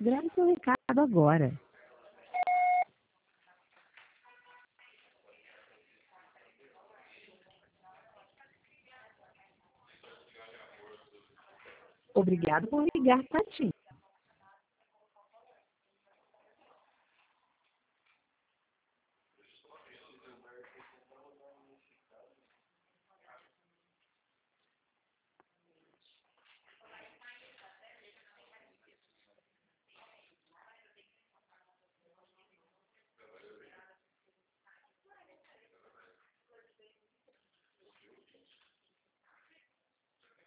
Grave seu recado agora. Obrigado por ligar para a TIM.